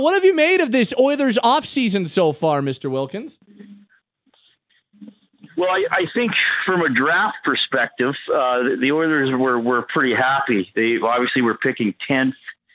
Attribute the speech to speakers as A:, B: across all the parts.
A: What have you made of this Oilers offseason so far, Mr. Wilkins?
B: Well, I think from a draft perspective, the Oilers were pretty happy. They obviously were picking 10th,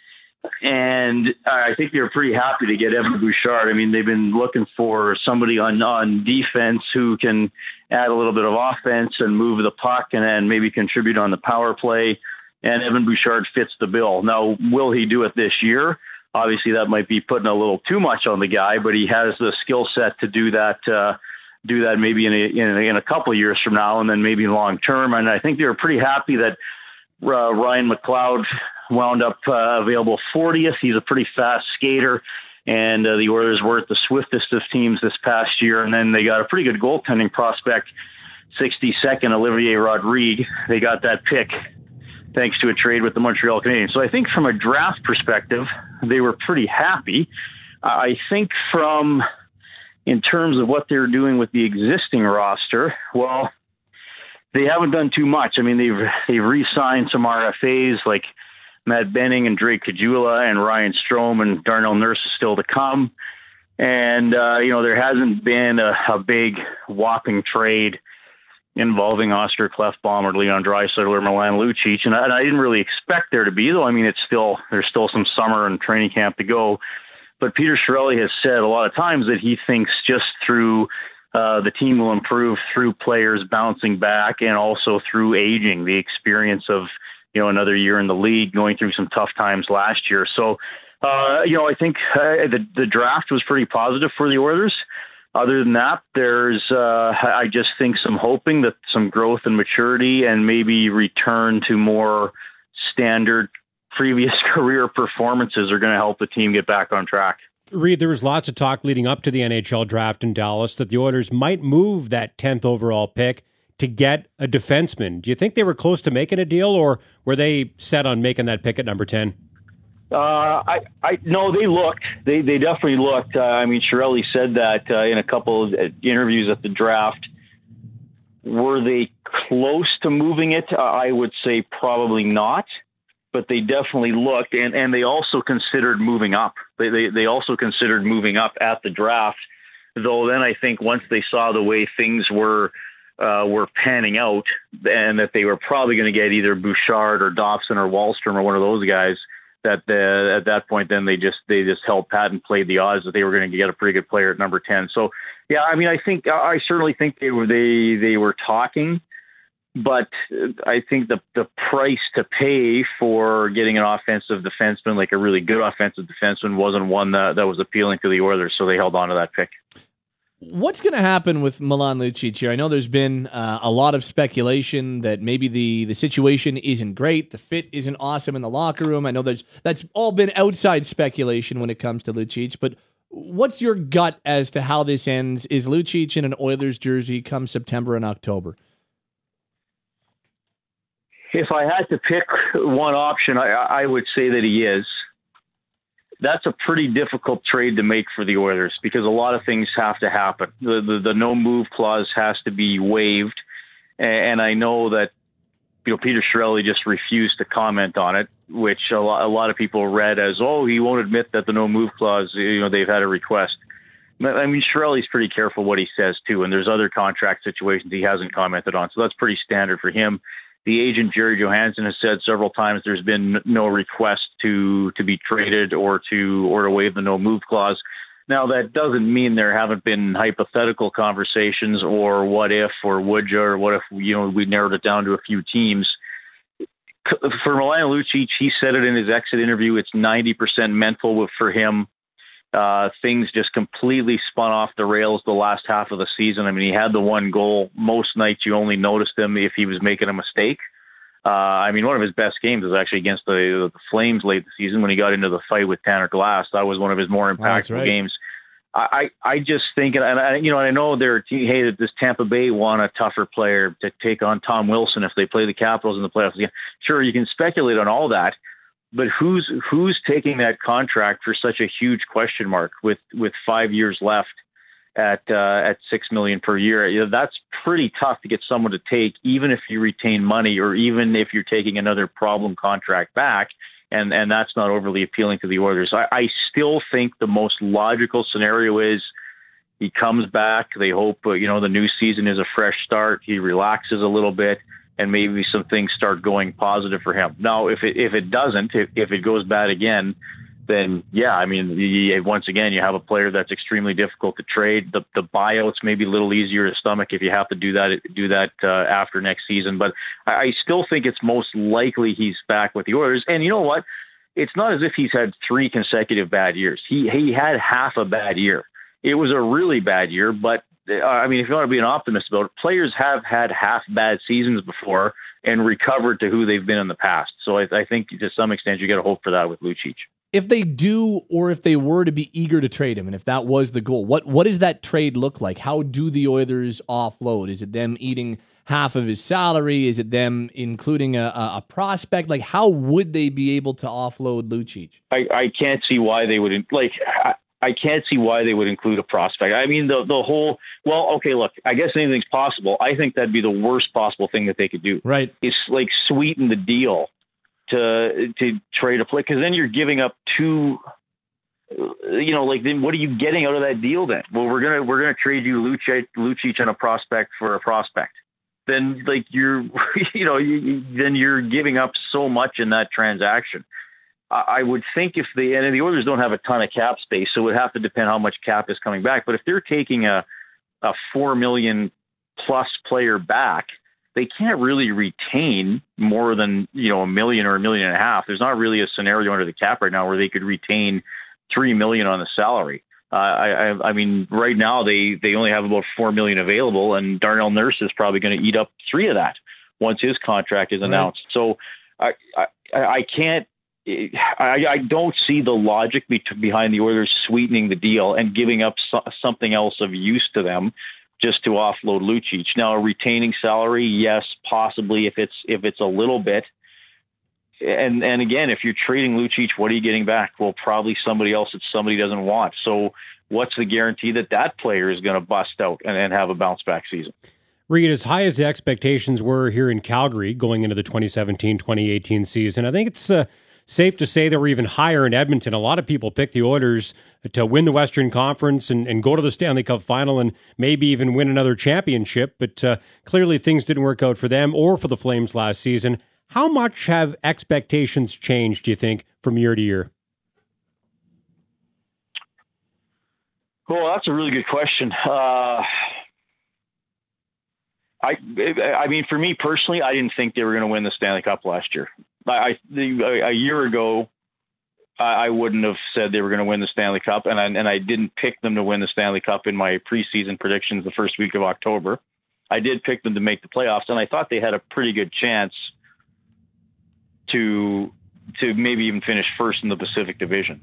B: and I think they were pretty happy to get Evan Bouchard. I mean, they've been looking for somebody on defense who can add a little bit of offense and move the puck and maybe contribute on the power play, and Evan Bouchard fits the bill. Now, will he do it this year? Obviously, that might be putting a little too much on the guy, but he has the skill set to do that. Do that maybe in a couple of years from now, and then maybe long term. And I think they were pretty happy that Ryan McLeod wound up available 40th. He's a pretty fast skater, and the Oilers weren't the swiftest of teams this past year. And then they got a pretty good goaltending prospect, 62nd, Olivier Rodrigue. They got that pick thanks to a trade with the Montreal Canadiens. So I think from a draft perspective, they were pretty happy. I think in terms of what they're doing with the existing roster, well, they haven't done too much. I mean, they've re-signed some RFAs like Matt Benning and Drake Caggiula and Ryan Strome, and Darnell Nurse is still to come. And, there hasn't been a big whopping trade involving Oscar Klefbom or Leon Draisaitl or Milan Lucic. And I didn't really expect there to be, though. I mean, there's still some summer and training camp to go. But Peter Chiarelli has said a lot of times that he thinks just through the team will improve through players bouncing back and also through aging, the experience of, another year in the league, going through some tough times last year. So, I think the draft was pretty positive for the Oilers. Other than that, there's, I just think, some hoping that some growth and maturity and maybe return to more standard previous career performances are going to help the team get back on track.
C: Reed, there was lots of talk leading up to the NHL draft in Dallas that the Oilers might move that 10th overall pick to get a defenseman. Do you think they were close to making a deal, or were they set on making that pick at number 10?
B: No, they looked. They definitely looked. Chiarelli said that in a couple of interviews at the draft. Were they close to moving it? I would say probably not. But they definitely looked, and they also considered moving up. They also considered moving up at the draft, though then I think once they saw the way things were panning out, and that they were probably going to get either Bouchard or Dobson or Wahlstrom or one of those guys, that at that point then they just held pat and played the odds that they were going to get a pretty good player at number 10. So yeah, I certainly think they were talking. But I think the price to pay for getting an offensive defenseman, like a really good offensive defenseman, wasn't one that was appealing to the Oilers, so they held on to that pick.
A: What's going to happen with Milan Lucic here? I know there's been a lot of speculation that maybe the situation isn't great, the fit isn't awesome in the locker room. I know that's all been outside speculation when it comes to Lucic, but what's your gut as to how this ends? Is Lucic in an Oilers jersey come September and October?
B: If I had to pick one option, I would say that he is. That's a pretty difficult trade to make for the Oilers because a lot of things have to happen. The no-move clause has to be waived, and I know that Peter Chiarelli just refused to comment on it, which a lot of people read as, he won't admit that the no-move clause, they've had a request. Chiarelli's pretty careful what he says, too, and there's other contract situations he hasn't commented on, so that's pretty standard for him. The agent, Jerry Johansson, has said several times there's been no request to be traded or to waive the no-move clause. Now, that doesn't mean there haven't been hypothetical conversations or what if or would you or what if, we narrowed it down to a few teams. For Milan Lucic, he said it in his exit interview, it's 90% mental for him. Things just completely spun off the rails the last half of the season. He had the one goal. Most nights you only noticed him if he was making a mistake. One of his best games was actually against the Flames late in the season when he got into the fight with Tanner Glass. That was one of his more impactful games. I just think, and I know this Tampa Bay want a tougher player to take on Tom Wilson if they play the Capitals in the playoffs again. Sure, you can speculate on all that. But who's taking that contract for such a huge question mark with 5 years left at $6 million per year? That's pretty tough to get someone to take, even if you retain money or even if you're taking another problem contract back. and that's not overly appealing to the Oilers. I still think the most logical scenario is he comes back. They hope, the new season is a fresh start. He relaxes a little bit, and maybe some things start going positive for him. Now, if it doesn't, if it goes bad again, then once again, you have a player that's extremely difficult to trade. The buyouts may be a little easier to stomach if you have to do that after next season. But I still think it's most likely he's back with the Oilers. And you know what? It's not as if he's had 3 consecutive bad years. He had half a bad year. It was a really bad year, but if you want to be an optimist about it, players have had half bad seasons before and recovered to who they've been in the past. So I think to some extent you got to hope for that with Lucic.
A: If they do, or if they were to be eager to trade him, and if that was the goal, what does that trade look like? How do the Oilers offload? Is it them eating half of his salary? Is it them including a prospect? Like, how would they be able to offload Lucic?
B: I can't see why they would I can't see why they would include a prospect. I mean, the whole, okay, look, I guess anything's possible. I think that'd be the worst possible thing that they could do.
A: Right.
B: It's like sweeten the deal to trade a player, because then you're giving up 2, then what are you getting out of that deal then? Well, we're gonna trade you Lucic and a prospect for a prospect. Then you're then you're giving up so much in that transaction. I would think if the Oilers don't have a ton of cap space, so it would have to depend how much cap is coming back. But if they're taking a $4 million plus player back, they can't really retain more than $1 million or $1.5 million. There's not really a scenario under the cap right now where they could retain $3 million on the salary. I mean, right now they only have about $4 million available, and Darnell Nurse is probably going to eat up 3 of that once his contract is announced. Right. So I can't. I don't see the logic behind the Oilers sweetening the deal and giving up something else of use to them just to offload Lucic. Now, retaining salary, yes, possibly if it's a little bit. And again, if you're trading Lucic, what are you getting back? Well, probably somebody else that somebody doesn't want. So what's the guarantee that player is going to bust out and have a bounce back season?
C: Reed, as high as the expectations were here in Calgary going into the 2017-2018 season, I think it's safe to say they were even higher in Edmonton. A lot of people picked the Oilers to win the Western Conference and go to the Stanley Cup final and maybe even win another championship. But clearly things didn't work out for them or for the Flames last season. How much have expectations changed, do you think, from year to year?
B: Well, that's a really good question. I mean, for me personally, I didn't think they were going to win the Stanley Cup last year. A year ago, I wouldn't have said they were going to win the Stanley Cup, and I didn't pick them to win the Stanley Cup in my preseason predictions the first week of October. I did pick them to make the playoffs, and I thought they had a pretty good chance to maybe even finish first in the Pacific Division.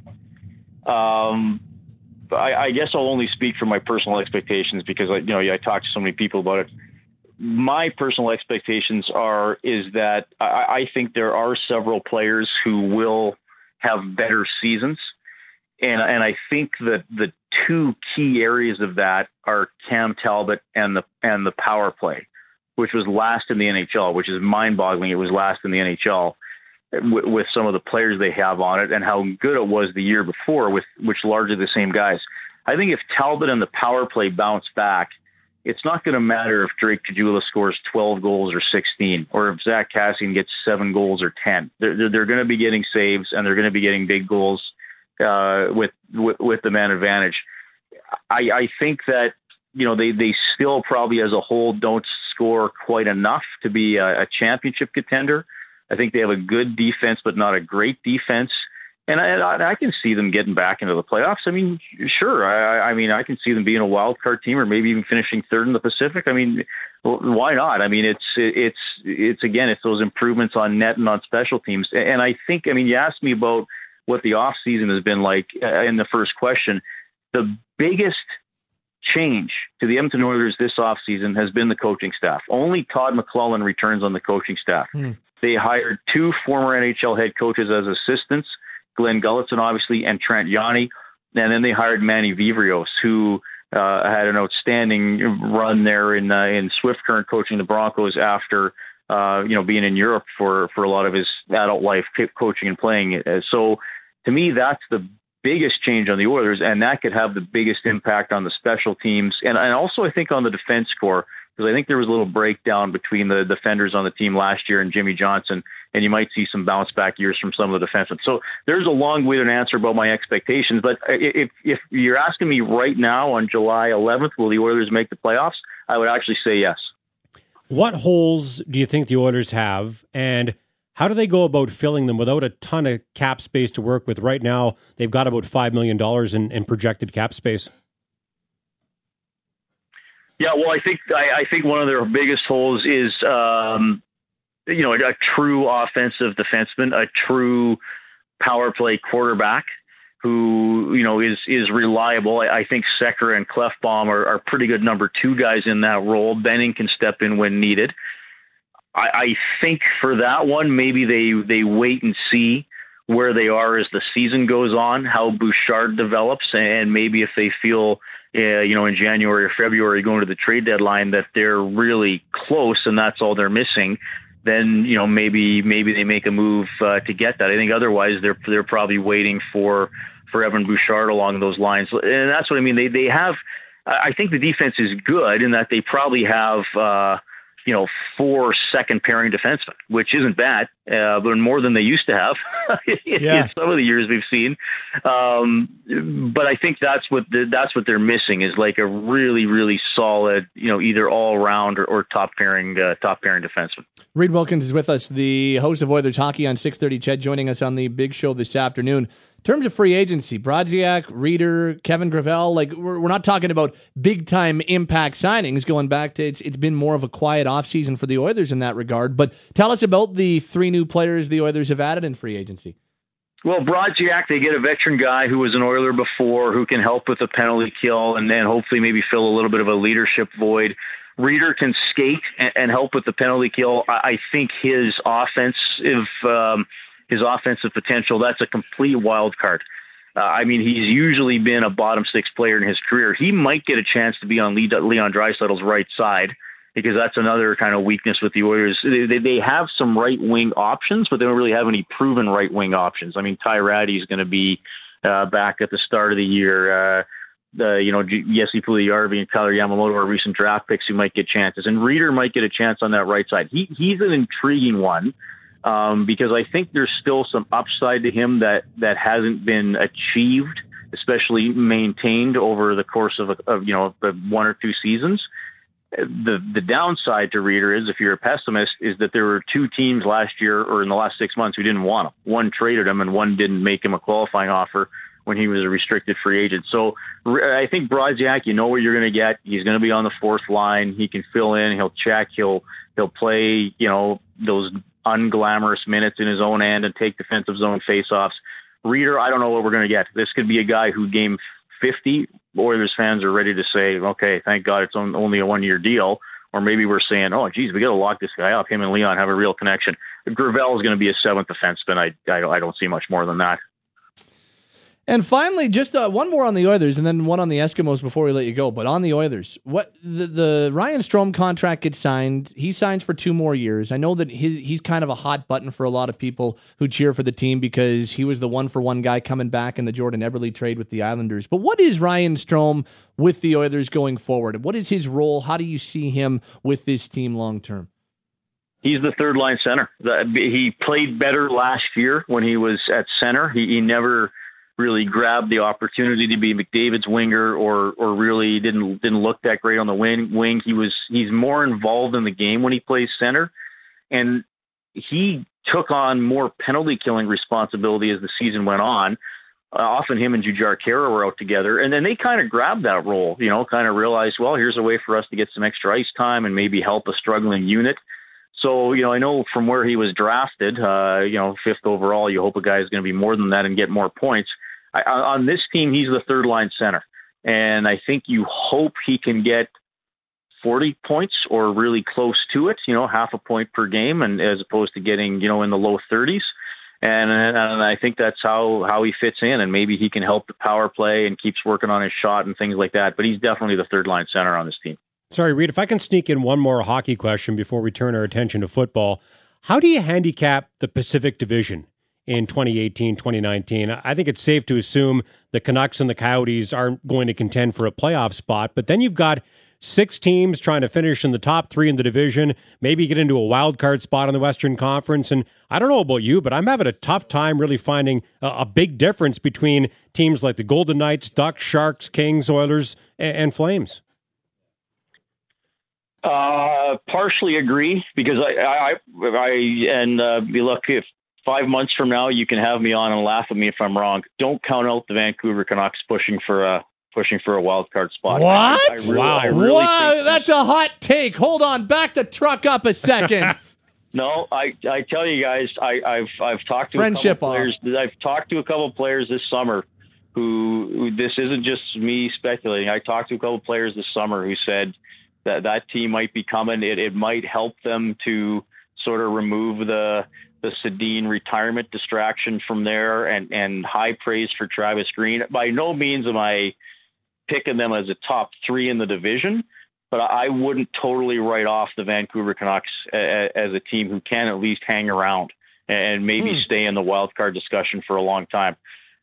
B: I guess I'll only speak for my personal expectations because I talked to so many people about it. My personal expectations is that I think there are several players who will have better seasons. And I think that the 2 key areas of that are Cam Talbot and the power play, which was last in the NHL, which is mind-boggling. It was last in the NHL with some of the players they have on it and how good it was the year before with which largely the same guys. I think if Talbot and the power play bounce back, it's not going to matter if Drake Caggiula scores 12 goals or 16, or if Zach Kassian gets 7 goals or 10. They're going to be getting saves, and they're going to be getting big goals with the man advantage. I think that they still probably as a whole don't score quite enough to be a championship contender. I think they have a good defense, but not a great defense. And I can see them getting back into the playoffs. I mean, sure. I mean, I can see them being a wild card team or maybe even finishing third in the Pacific. I mean, why not? I mean, it's those improvements on net and on special teams. And I think, you asked me about what the off season has been like in the first question. The biggest change to the Edmonton Oilers this off season has been the coaching staff. Only Todd McLellan returns on the coaching staff. They hired 2 former NHL head coaches as assistants, Glenn Gulletson, obviously, and Trent Yanni. And then they hired Manny Vivrios, who had an outstanding run there in Swift Current coaching the Broncos after being in Europe for a lot of his adult life, coaching and playing. So to me, that's the biggest change on the Oilers, and that could have the biggest impact on the special teams and also I think on the defense core, because I think there was a little breakdown between the defenders on the team last year and Jimmy Johnson, and you might see some bounce back years from some of the defensemen. So there's a long-winded answer about my expectations, but if you're asking me right now on July 11th, will the Oilers make the playoffs? I would actually say yes.
C: What holes do you think the Oilers have, and how do they go about filling them without a ton of cap space to work with? Right now, they've got about $5 million in projected cap space.
B: Yeah, well, I think one of their biggest holes is, a true offensive defenseman, a true power play quarterback who, is reliable. I think Sekera and Klefbom are pretty good number two guys in that role. Benning can step in when needed. I think for that one, maybe they wait and see where they are as the season goes on, how Bouchard develops, and maybe if they feel, in January or February going to the trade deadline that they're really close and that's all they're missing, then maybe they make a move to get that. I think otherwise they're probably waiting for Evan Bouchard along those lines, and that's what I mean. They have. I think the defense is good in that they probably have. 4 second pairing defensemen, which isn't bad, but more than they used to have in some of the years we've seen. But I think that's what they're missing is like a really, really solid, either all around or top pairing defenseman.
A: Reid Wilkins is with us, the host of Oilers Hockey on 630 CHED, joining us on the big show this afternoon. In terms of free agency, Brodziak, Reeder, Kevin Gravel, we're not talking about big-time impact signings going back to it's been more of a quiet offseason for the Oilers in that regard. But tell us about the 3 new players the Oilers have added in free agency.
B: Well, Brodziak, they get a veteran guy who was an Oiler before who can help with the penalty kill and then hopefully maybe fill a little bit of a leadership void. Reeder can skate and help with the penalty kill. I think his offensive potential, that's a complete wild card. He's usually been a bottom 6 player in his career. He might get a chance to be on Leon Draisaitl's right side because that's another kind of weakness with the Oilers. They have some right wing options, but they don't really have any proven right wing options. Ty Ratty is going to be back at the start of the year. Jesse Puljujarvi and Kailer Yamamoto are recent draft picks who might get chances, and Reeder might get a chance on that right side. He's an intriguing one. Because I think there's still some upside to him that hasn't been achieved, especially maintained over the course of 1 or 2 seasons. The downside to Reeder is, if you're a pessimist, is that there were 2 teams last year or in the last 6 months who didn't want him. One traded him and one didn't make him a qualifying offer when he was a restricted free agent. So I think Brodziak, you know what you're going to get. He's going to be on the 4th line. He can fill in. He'll check. He'll play, those unglamorous minutes in his own end and take defensive zone faceoffs. Reeder, I don't know what we're going to get. This could be a guy who game 50, Oilers fans are ready to say, okay, thank God it's only a 1-year deal. Or maybe we're saying, oh, geez, we got to lock this guy up. Him and Leon have a real connection. Gravel is going to be a 7th defenseman. I don't see much more than that.
A: And finally, just one more on the Oilers and then one on the Eskimos before we let you go. But on the Oilers, what the Ryan Strome contract gets signed. He signs for 2 more years. I know that he's kind of a hot button for a lot of people who cheer for the team because he was the 1-for-1 guy coming back in the Jordan Eberle trade with the Islanders. But what is Ryan Strome with the Oilers going forward? What is his role? How do you see him with this team long term?
B: He's the 3rd-line center. He played better last year when he was at center. He never really grabbed the opportunity to be McDavid's winger or really didn't look that great on the wing. He's more involved in the game when he plays center, and he took on more penalty killing responsibility as the season went on. Often him and Jujhar Khaira were out together, and then they kind of grabbed that role, kind of realized, well, here's a way for us to get some extra ice time and maybe help a struggling unit. So, I know from where he was drafted, 5th overall, you hope a guy is going to be more than that and get more points. On this team, he's the 3rd-line center. And I think you hope he can get 40 points or really close to it, half a point per game, and as opposed to getting, in the low 30s. And I think that's how he fits in. And maybe he can help the power play and keeps working on his shot and things like that. But he's definitely the 3rd-line center on this team.
C: Sorry, Reed, if I can sneak in one more hockey question before we turn our attention to football. How do you handicap the Pacific Division in 2018, 2019? I think it's safe to assume the Canucks and the Coyotes aren't going to contend for a playoff spot, but then you've got 6 teams trying to finish in the top 3 in the division, maybe get into a wild card spot in the Western Conference. And I don't know about you, but I'm having a tough time really finding a big difference between teams like the Golden Knights, Ducks, Sharks, Kings, Oilers, and Flames.
B: Partially agree, because look, if 5 months from now you can have me on and laugh at me if I'm wrong. Don't count out the Vancouver Canucks pushing for a wild card spot.
A: What?
B: I really think
A: that's a hot take. Hold on, back the truck up a second.
B: No, I tell you guys, I've talked to
A: Friendship
B: a couple players. I've talked to a couple players this summer who this isn't just me speculating. I talked to a couple players this summer who said that team might be coming. It might help them to sort of remove the Sedin retirement distraction from there, and high praise for Travis Green. By no means am I picking them as a top 3 in the division, but I wouldn't totally write off the Vancouver Canucks as a team who can at least hang around and maybe stay in the wild card discussion for a long time.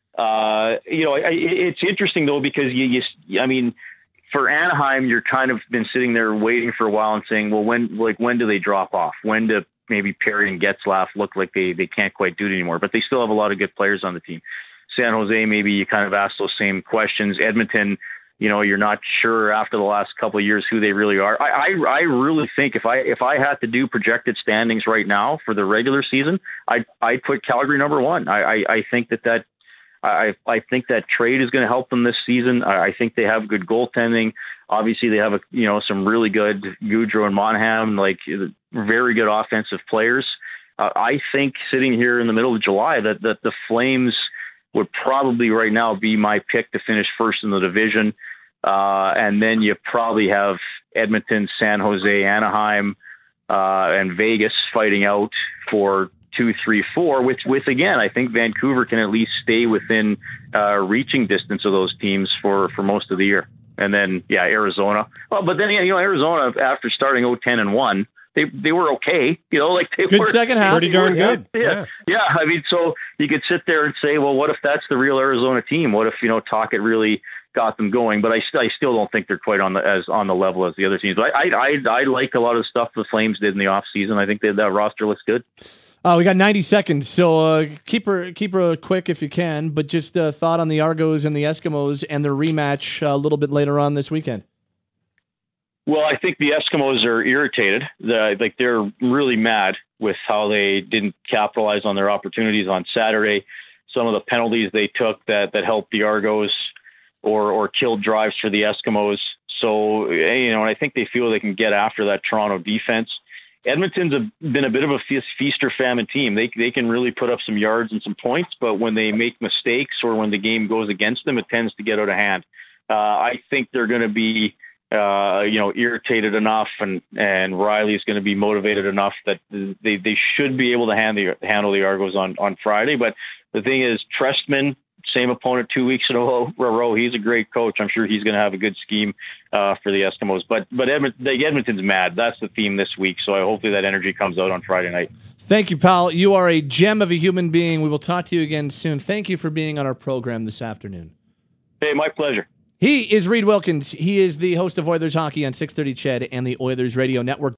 B: It's interesting though, because I mean, for Anaheim, you're kind of been sitting there waiting for a while and saying, well, when do they drop off? When do maybe Perry and Getzlaf look like they can't quite do it anymore? But they still have a lot of good players on the team. San Jose, maybe you kind of ask those same questions. Edmonton, you're not sure after the last couple of years who they really are. I really think if I had to do projected standings right now for the regular season, I'd put Calgary number 1. I think that I think that trade is going to help them this season. I think they have good goaltending. Obviously, they have some really good Gaudreau and Monahan, like very good offensive players. I think sitting here in the middle of July that the Flames would probably right now be my pick to finish first in the division. And then you probably have Edmonton, San Jose, Anaheim, and Vegas fighting out for 2, 3, 4, with again, I think Vancouver can at least stay within reaching distance of those teams for most of the year. And then, Arizona. Well, but then, Arizona, after starting 0-10-1, they were okay. They
A: good
B: were
A: second half.
C: Pretty darn good.
B: Yeah. I mean, so you could sit there and say, well, what if that's the real Arizona team? What if, Tocchet really got them going? But I still don't think they're quite on the level as the other teams. But I like a lot of the stuff the Flames did in the off season. I think that roster looks good.
A: We got 90 seconds, so keep her quick if you can. But just thought on the Argos and the Eskimos and their rematch a little bit later on this weekend.
B: Well, I think the Eskimos are irritated. They're really mad with how they didn't capitalize on their opportunities on Saturday. Some of the penalties they took that helped the Argos or killed drives for the Eskimos. So, and I think they feel they can get after that Toronto defense. Edmonton's been a bit of a feast or famine team. They can really put up some yards and some points, but when they make mistakes or when the game goes against them, it tends to get out of hand. I think they're going to be, irritated enough, and Riley's going to be motivated enough that they should be able to handle the Argos on Friday. But the thing is, Trestman, same opponent 2 weeks in a row. He's a great coach. I'm sure he's going to have a good scheme for the Eskimos. But Edmonton's mad. That's the theme this week. So hopefully that energy comes out on Friday night.
A: Thank you, pal. You are a gem of a human being. We will talk to you again soon. Thank you for being on our program this afternoon.
B: Hey, my pleasure.
A: He is Reed Wilkins. He is the host of Oilers Hockey on 630 CHED and the Oilers Radio Network.